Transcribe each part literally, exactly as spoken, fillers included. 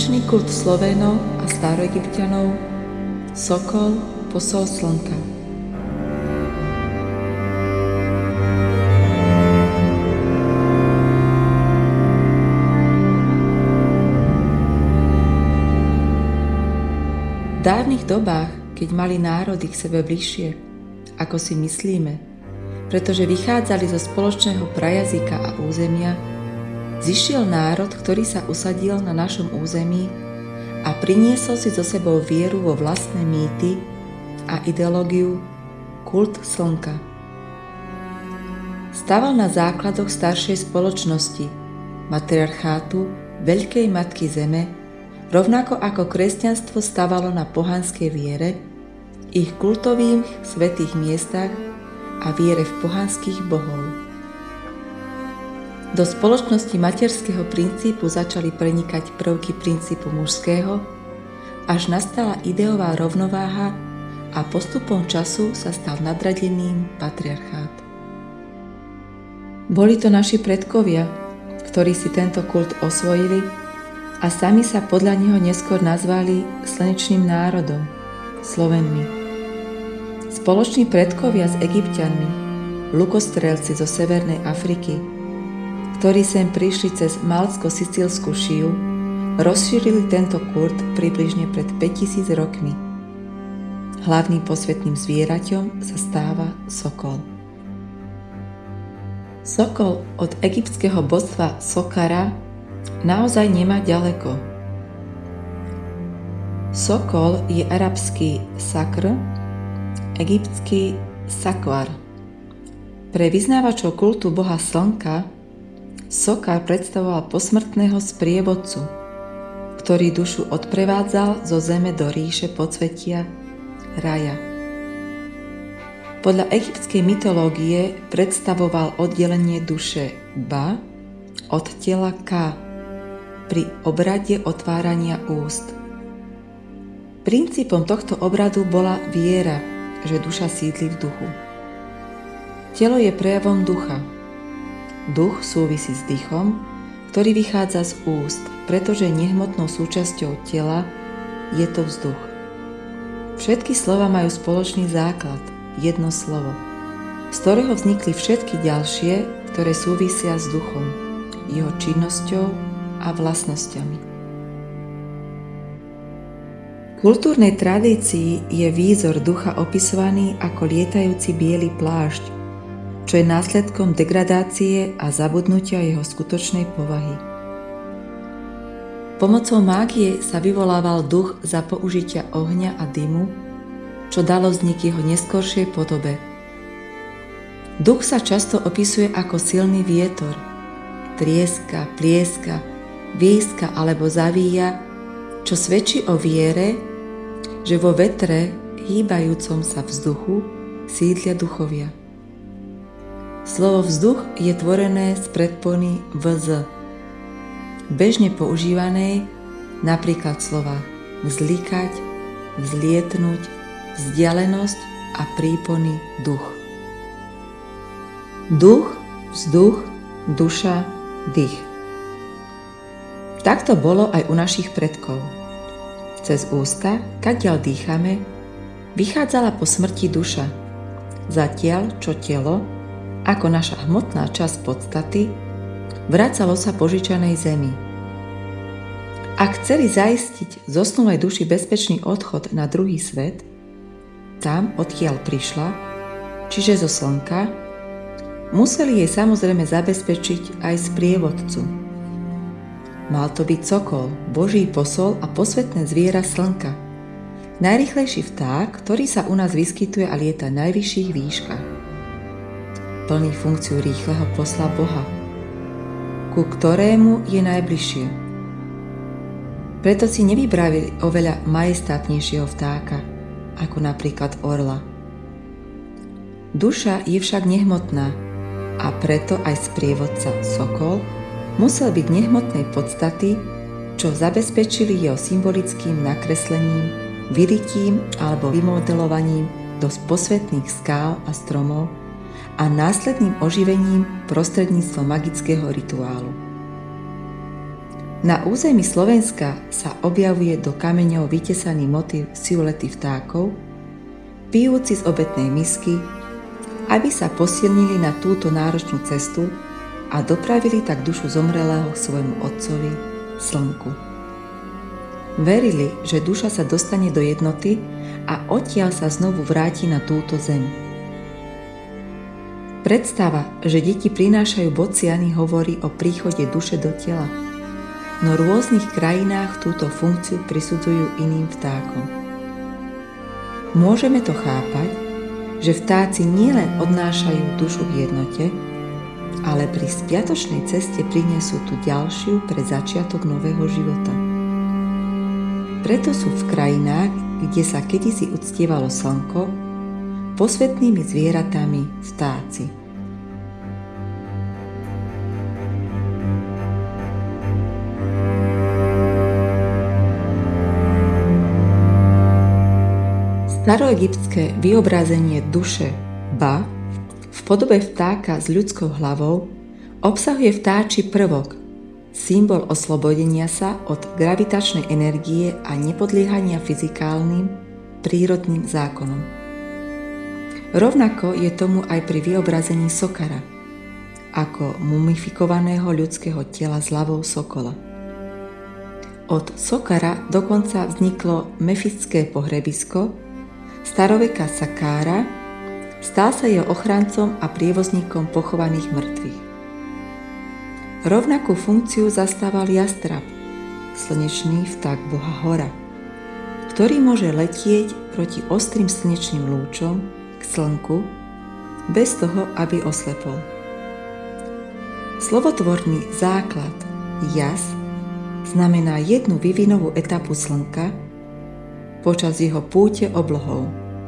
Tradičný kult Slovénov a Staroegypťanov, Sokol, posol slnka. V dávnych dobách, keď mali národy k sebe bližšie, ako si myslíme, pretože vychádzali zo spoločného prajazyka a územia, zišiel národ, ktorý sa usadil na našom území a priniesol si so sebou vieru vo vlastné mýty a ideológiu kult slnka. Staval na základoch staršej spoločnosti, matriarchátu Veľkej Matky Zeme, rovnako ako kresťanstvo stavalo na pohanskej viere, ich kultových svätých miestach a viere v pohanských bohov. Do spoločnosti materského princípu začali prenikať prvky princípu mužského, až nastala ideová rovnováha a postupom času sa stal nadradeným patriarchát. Boli to naši predkovia, ktorí si tento kult osvojili a sami sa podľa neho neskôr nazvali slnečným národom, Slovenmi. Spoloční predkovia s Egypťanmi, lukostrelci zo Severnej Afriky, ktorí sem prišli cez Maltsko-Sicílsku šiu, rozšírili tento kult približne pred päťtisíc rokmi. Hlavným posvätným zvieraťom sa stáva sokol. Sokol od egyptského božstva Sokara naozaj nemá ďaleko. Sokol je arabský sakr, egyptský sakvar. Pre vyznávačov kultu boha slnka Sokar predstavoval posmrtného sprievodcu, ktorý dušu odprevádzal zo zeme do ríše podsvetia raja. Podľa egyptskej mytológie predstavoval oddelenie duše Ba od tela Ka pri obrade otvárania úst. Princípom tohto obradu bola viera, že duša sídli v duchu. Telo je prejavom ducha. Duch súvisí s dýchom, ktorý vychádza z úst, pretože nehmotnou súčasťou tela je to vzduch. Všetky slova majú spoločný základ, jedno slovo, z ktorého vznikli všetky ďalšie, ktoré súvisia s duchom, jeho činnosťou a vlastnosťami. V kultúrnej tradícii je výzor ducha opisovaný ako lietajúci biely plášť, čo je následkom degradácie a zabudnutia jeho skutočnej povahy. Pomocou mágie sa vyvolával duch za použitia ohňa a dymu, čo dalo vznik jeho neskoršej podobe. Duch sa často opisuje ako silný vietor, trieska, plieska, víska alebo zavíja, čo svedčí o viere, že vo vetre, hýbajúcom sa vzduchu, sídlia duchovia. Slovo vzduch je tvorené z predpony vz, bežne používanej napríklad slova vzlikať, vzlietnúť, vzdialenosť a prípony duch. Duch, vzduch, duša, dých. Tak to bolo aj u našich predkov. Cez ústa, kadiaľ dýchame, vychádzala po smrti duša, zatiaľ čo telo, ako naša hmotná časť podstaty, vracalo sa požičanej zemi. Ak chceli zaistiť zosnulej duši bezpečný odchod na druhý svet, tam, odkiaľ prišla, čiže zo slnka, museli jej samozrejme zabezpečiť aj sprievodcu. Mal to byť sokol, Boží posol a posvätné zviera slnka, najrýchlejší vták, ktorý sa u nás vyskytuje a lieta v najvyšších výškach. Plní funkciu rýchleho posla Boha, ku ktorému je najbližšie. Preto si nevybrali oveľa majestátnejšieho vtáka, ako napríklad orla. Duša je však nehmotná a preto aj sprievodca sokol musel byť nehmotnej podstaty, čo zabezpečili jeho symbolickým nakreslením, vyritím alebo vymodelovaním do posvätných skál a stromov a následným oživením prostredníctvom magického rituálu. Na území Slovenska sa objavuje do kameňov vytesaný motív siluety vtákov, pijúci z obetnej misky, aby sa posilnili na túto náročnú cestu a dopravili tak dušu zomrelého k svojmu otcovi, slnku. Verili, že duša sa dostane do jednoty a odtiaľ sa znovu vráti na túto zem. Predstava, že deti prinášajú bociany, hovorí o príchode duše do tela, no v rôznych krajinách túto funkciu prisudzujú iným vtákom. Môžeme to chápať, že vtáci nielen odnášajú dušu v jednote, ale pri spiatočnej ceste prinesú tu ďalšiu pre začiatok nového života. Preto sú v krajinách, kde sa kedysi uctievalo slnko, posvätnými zvieratami vtáci. Staroegyptské vyobrazenie duše Ba v podobe vtáka s ľudskou hlavou obsahuje vtáči prvok, symbol oslobodenia sa od gravitačnej energie a nepodliehania fyzikálnym, prírodným zákonom. Rovnako je tomu aj pri vyobrazení sokara, ako mumifikovaného ľudského tela s hlavou sokola. Od sokara dokonca vzniklo mefické pohrebisko, staroveka Sakára, stal sa jeho ochrancom a prievozníkom pochovaných mŕtvych. Rovnakú funkciu zastával jastrab, slnečný vták boha Hora, ktorý môže letieť proti ostrým slnečným lúčom k slnku bez toho, aby oslepol. Slovotvorný základ jas znamená jednu vývinovú etapu slnka počas jeho púte oblohou.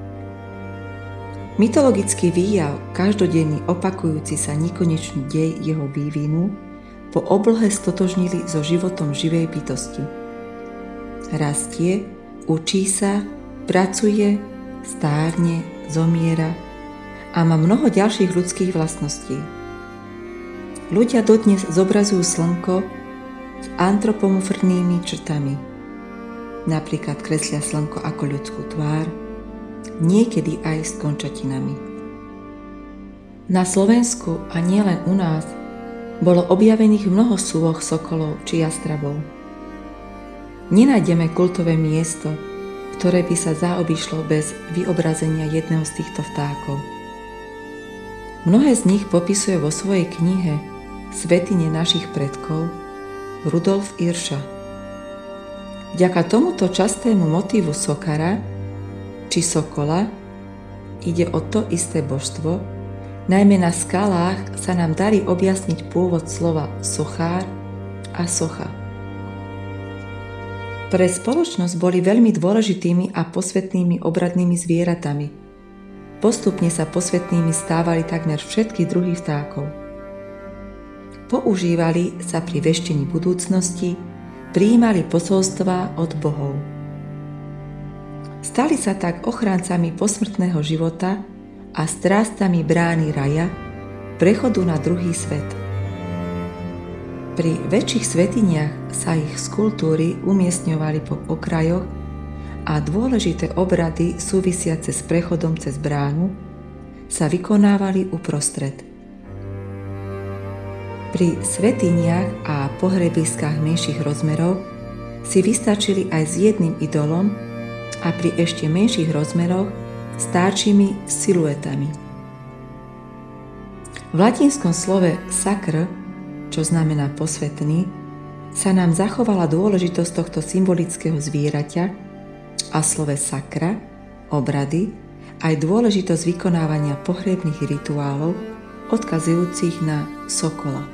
Mytologický výjav, každodenný opakujúci sa nekonečný dej jeho vývinu, po oblohe stotožnili so životom živej bytosti. Rastie, učí sa, pracuje, stárne, zomiera a má mnoho ďalších ľudských vlastností. Ľudia dodnes zobrazujú slnko s antropomorfnými črtami. Napríklad kreslia slnko ako ľudskú tvár, niekedy aj s končatinami. Na Slovensku a nielen u nás bolo objavených mnoho súvoh sokolov či jastrabov. Nenájdeme kultové miesto, ktoré by sa zaobišlo bez vyobrazenia jedného z týchto vtákov. Mnohé z nich popisuje vo svojej knihe Svätyne našich predkov Rudolf Irša. Vďaka tomuto častému motívu sokara či sokola ide o to isté božstvo, najmä na skalách sa nám darí objasniť pôvod slova sochár a socha. Pre spoločnosť boli veľmi dôležitými a posvätnými obradnými zvieratami. Postupne sa posvätnými stávali takmer všetky druhy vtákov. Používali sa pri veštení budúcnosti, prijímali posolstvá od bohov. Stali sa tak ochráncami posmrtného života a strástami brány raja, prechodu na druhý svet. Pri väčších svätyniach sa ich skulptúry umiestňovali po okrajoch a dôležité obrady súvisiace s prechodom cez bránu sa vykonávali uprostred. Pri svätyniach a pohrebiskách menších rozmerov si vystačili aj s jedným idolom a pri ešte menších rozmeroch stáčimi siluetami. V latinskom slove sacr, čo znamená posvätný, sa nám zachovala dôležitosť tohto symbolického zvieraťa a slove sacra, obrady, aj dôležitosť vykonávania pohrebných rituálov odkazujúcich na sokola.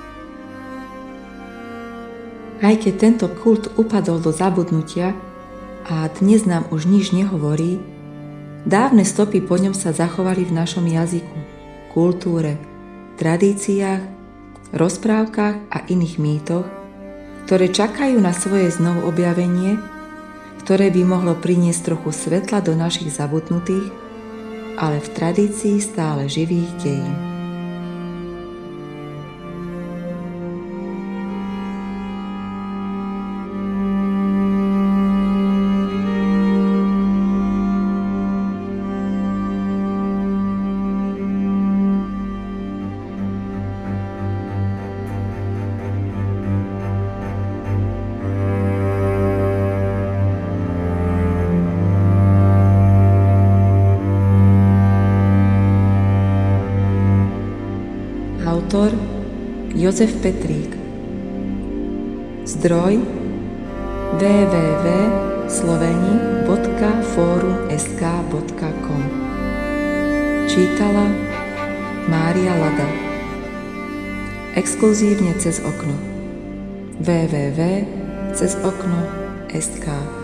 Aj keď tento kult upadol do zabudnutia a dnes nám už nič nehovorí, dávne stopy po ňom sa zachovali v našom jazyku, kultúre, tradíciách, rozprávkach a iných mýtoch, ktoré čakajú na svoje znovu objavenie, ktoré by mohlo priniesť trochu svetla do našich zabudnutých, ale v tradícii stále živých dejín. Jozef Petrík. Zdroj w w w bodka sloveni bodka forum bodka es ká bodka com. Čítala Mária Lada. Exkluzívne cez okno. w w w bodka cez okno bodka es ká